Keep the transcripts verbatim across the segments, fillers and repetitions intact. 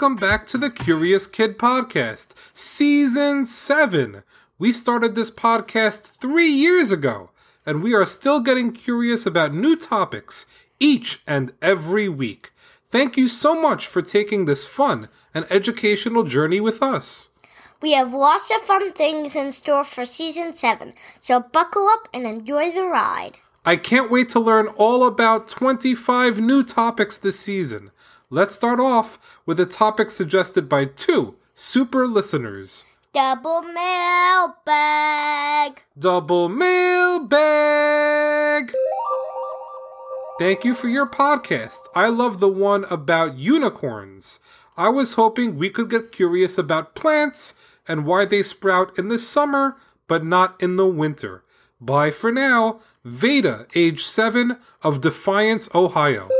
Welcome back to the Curious Kid Podcast, Season seven. We started this podcast three years ago, and we are still getting curious about new topics each and every week. Thank you so much for taking this fun and educational journey with us. We have lots of fun things in store for Season seven, so buckle up and enjoy the ride. I can't wait to learn all about twenty-five new topics this season. Let's start off with a topic suggested by two super listeners. Double mailbag. Double mailbag. Thank you for your podcast. I love the one about unicorns. I was hoping we could get curious about plants and why they sprout in the summer, but not in the winter. Bye for now. Veda, age seven, of Defiance, Ohio.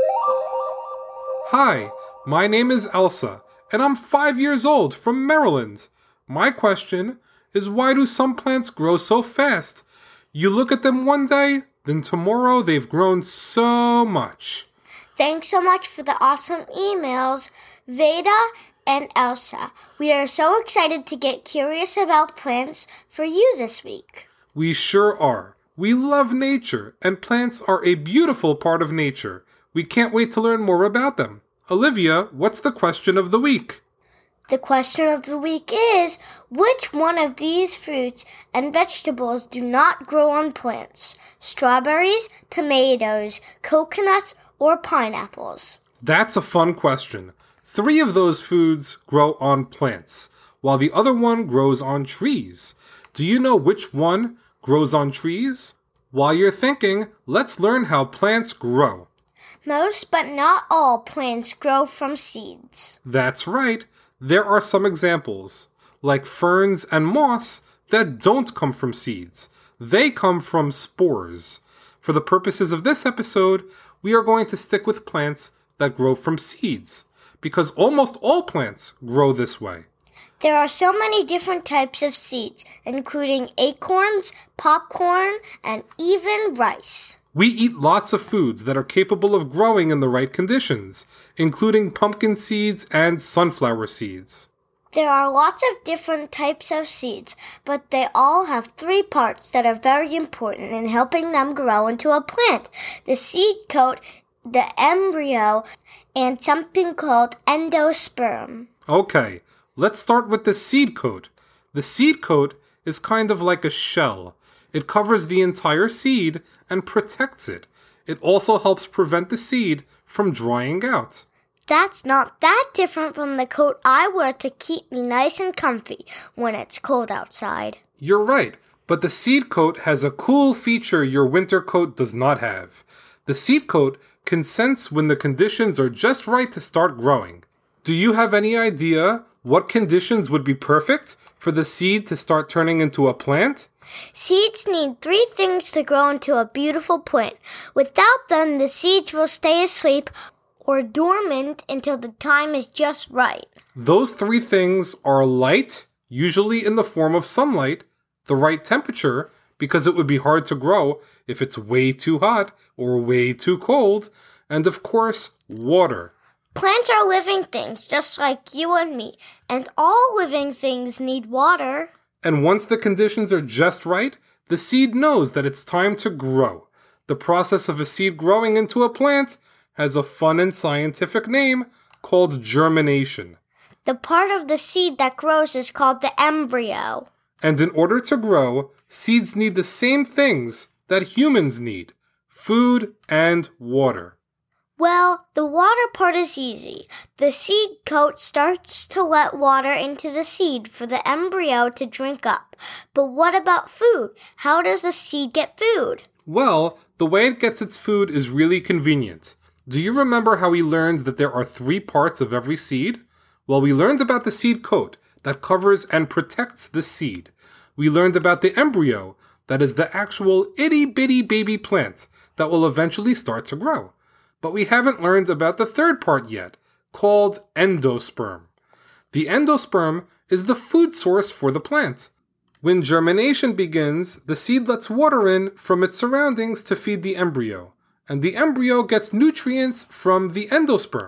Hi, my name is Elsa, and I'm five years old from Maryland. My question is, why do some plants grow so fast? You look at them one day, then tomorrow they've grown so much. Thanks so much for the awesome emails, Veda and Elsa. We are so excited to get curious about plants for you this week. We sure are. We love nature, and plants are a beautiful part of nature. We can't wait to learn more about them. Olivia, what's the question of the week? The question of the week is, which one of these fruits and vegetables do not grow on plants? Strawberries, tomatoes, coconuts, or pineapples? That's a fun question. Three of those foods grow on plants, while the other one grows on trees. Do you know which one grows on trees? While you're thinking, let's learn how plants grow. Most, but not all, plants grow from seeds. That's right. There are some examples, like ferns and moss, that don't come from seeds. They come from spores. For the purposes of this episode, we are going to stick with plants that grow from seeds, because almost all plants grow this way. There are so many different types of seeds, including acorns, popcorn, and even rice. We eat lots of foods that are capable of growing in the right conditions, including pumpkin seeds and sunflower seeds. There are lots of different types of seeds, but they all have three parts that are very important in helping them grow into a plant: the seed coat, the embryo, and something called endosperm. Okay, let's start with the seed coat. The seed coat is kind of like a shell. It covers the entire seed and protects it. It also helps prevent the seed from drying out. That's not that different from the coat I wear to keep me nice and comfy when it's cold outside. You're right, but the seed coat has a cool feature your winter coat does not have. The seed coat can sense when the conditions are just right to start growing. Do you have any idea what conditions would be perfect for the seed to start turning into a plant? Seeds need three things to grow into a beautiful plant. Without them, the seeds will stay asleep or dormant until the time is just right. Those three things are light, usually in the form of sunlight, the right temperature, because it would be hard to grow if it's way too hot or way too cold, and of course, water. Plants are living things just like you and me, and all living things need water. And once the conditions are just right, the seed knows that it's time to grow. The process of a seed growing into a plant has a fun and scientific name called germination. The part of the seed that grows is called the embryo. And in order to grow, seeds need the same things that humans need: food and water. Well, the water part is easy. The seed coat starts to let water into the seed for the embryo to drink up. But what about food? How does the seed get food? Well, the way it gets its food is really convenient. Do you remember how we learned that there are three parts of every seed? Well, we learned about the seed coat that covers and protects the seed. We learned about the embryo, that is the actual itty-bitty baby plant that will eventually start to grow. But we haven't learned about the third part yet, called endosperm. The endosperm is the food source for the plant. When germination begins, the seed lets water in from its surroundings to feed the embryo, and the embryo gets nutrients from the endosperm.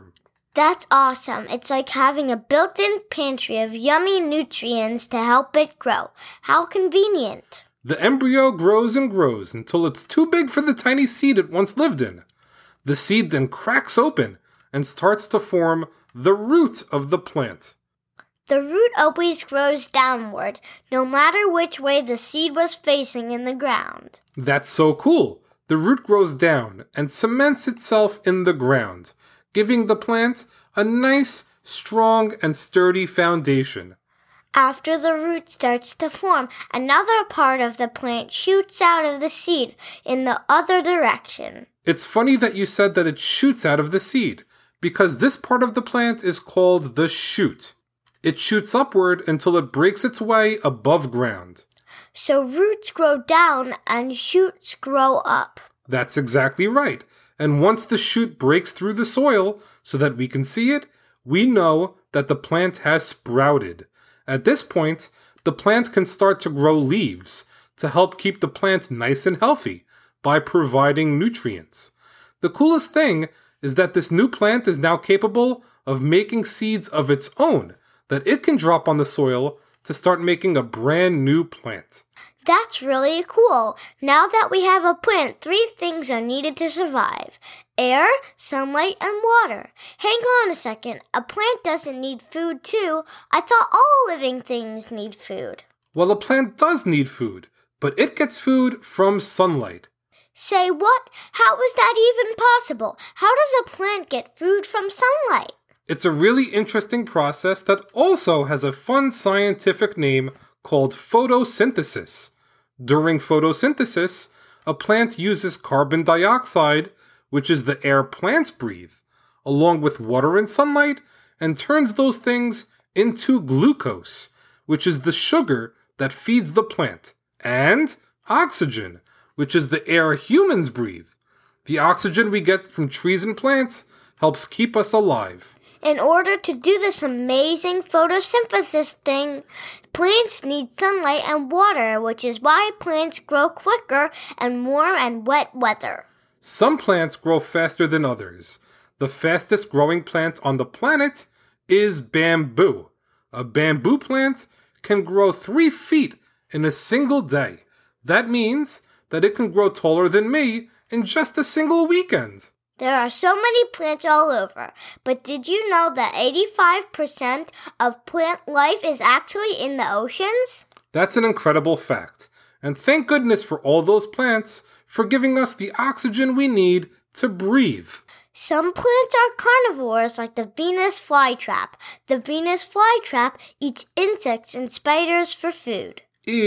That's awesome. It's like having a built-in pantry of yummy nutrients to help it grow. How convenient. The embryo grows and grows until it's too big for the tiny seed it once lived in. The seed then cracks open and starts to form the root of the plant. The root always grows downward, no matter which way the seed was facing in the ground. That's so cool. The root grows down and cements itself in the ground, giving the plant a nice, strong, and sturdy foundation. After the root starts to form, another part of the plant shoots out of the seed in the other direction. It's funny that you said that it shoots out of the seed, because this part of the plant is called the shoot. It shoots upward until it breaks its way above ground. So roots grow down and shoots grow up. That's exactly right. And once the shoot breaks through the soil so that we can see it, we know that the plant has sprouted. At this point, the plant can start to grow leaves to help keep the plant nice and healthy by providing nutrients. The coolest thing is that this new plant is now capable of making seeds of its own that it can drop on the soil to start making a brand new plant. That's really cool. Now that we have a plant, three things are needed to survive. Air, sunlight, and water. Hang on a second. A plant doesn't need food too. I thought all living things need food. Well, a plant does need food, but it gets food from sunlight. Say what? How is that even possible? How does a plant get food from sunlight? It's a really interesting process that also has a fun scientific name called photosynthesis. During photosynthesis, a plant uses carbon dioxide, which is the air plants breathe, along with water and sunlight, and turns those things into glucose, which is the sugar that feeds the plant, and oxygen, which is the air humans breathe. The oxygen we get from trees and plants helps keep us alive. In order to do this amazing photosynthesis thing, plants need sunlight and water, which is why plants grow quicker in warm and wet weather. Some plants grow faster than others. The fastest growing plant on the planet is bamboo. A bamboo plant can grow three feet in a single day. That means that it can grow taller than me in just a single weekend. There are so many plants all over, but did you know that eighty-five percent of plant life is actually in the oceans? That's an incredible fact, and thank goodness for all those plants for giving us the oxygen we need to breathe. Some plants are carnivores like the Venus flytrap. The Venus flytrap eats insects and spiders for food.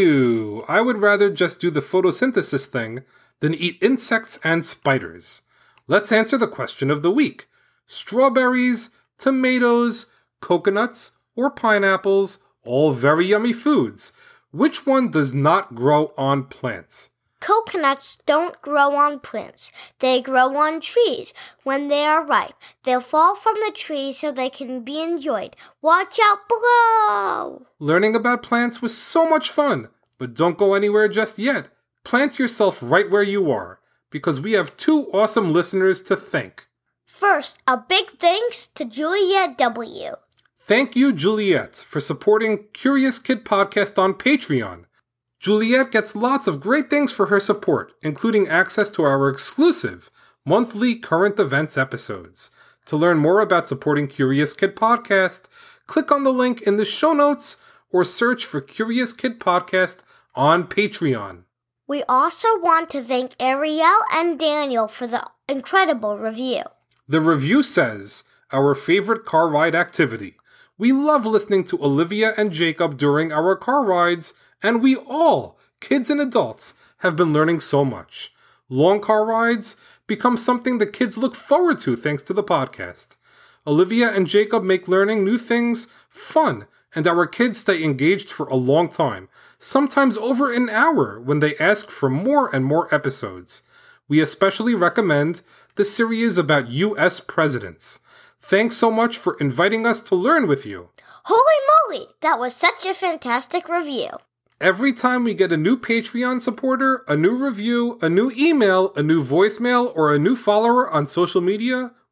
Ew, I would rather just do the photosynthesis thing than eat insects and spiders. Let's answer the question of the week. Strawberries, tomatoes, coconuts, or pineapples, all very yummy foods. Which one does not grow on plants? Coconuts don't grow on plants. They grow on trees. When they are ripe, they'll fall from the tree so they can be enjoyed. Watch out below! Learning about plants was so much fun, but don't go anywhere just yet. Plant yourself right where you are, because we have two awesome listeners to thank. First, a big thanks to Juliet W. Thank you, Juliet, for supporting Curious Kid Podcast on Patreon. Juliet gets lots of great things for her support, including access to our exclusive monthly current events episodes. To learn more about supporting Curious Kid Podcast, click on the link in the show notes or search for Curious Kid Podcast on Patreon. We also want to thank Ariel and Daniel for the incredible review. The review says, our favorite car ride activity. We love listening to Olivia and Jacob during our car rides, and we all, kids and adults, have been learning so much. Long car rides become something the kids look forward to thanks to the podcast. Olivia and Jacob make learning new things fun, and our kids stay engaged for a long time, sometimes over an hour when they ask for more and more episodes. We especially recommend the series about U S presidents. Thanks so much for inviting us to learn with you. Holy moly, that was such a fantastic review. Every time we get a new Patreon supporter, a new review, a new email, a new voicemail, or a new follower on social media,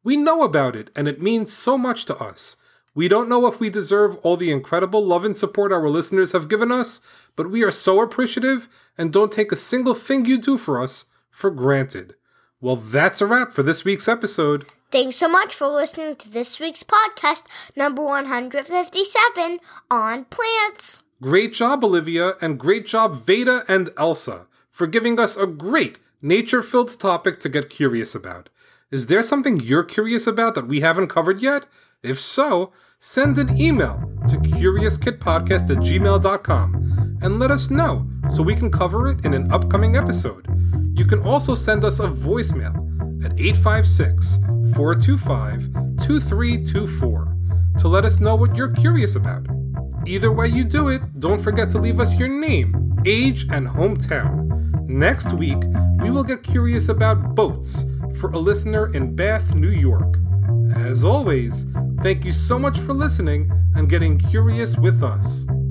We know about it, and it means so much to us. We don't know if we deserve all the incredible love and support our listeners have given us, but we are so appreciative and don't take a single thing you do for us for granted. Well, that's a wrap for this week's episode. Thanks so much for listening to this week's podcast, number one hundred fifty-seven, on plants. Great job, Olivia, and great job, Veda and Elsa, for giving us a great nature-filled topic to get curious about. Is there something you're curious about that we haven't covered yet? If so, send an email to curious kid podcast at gmail dot com and let us know so we can cover it in an upcoming episode. You can also send us a voicemail at eight five six, four two five, two three two four to let us know what you're curious about. Either way you do it, don't forget to leave us your name, age, and hometown. Next week, we will get curious about boats for a listener in Bath, New York. As always, thank you so much for listening and getting curious with us.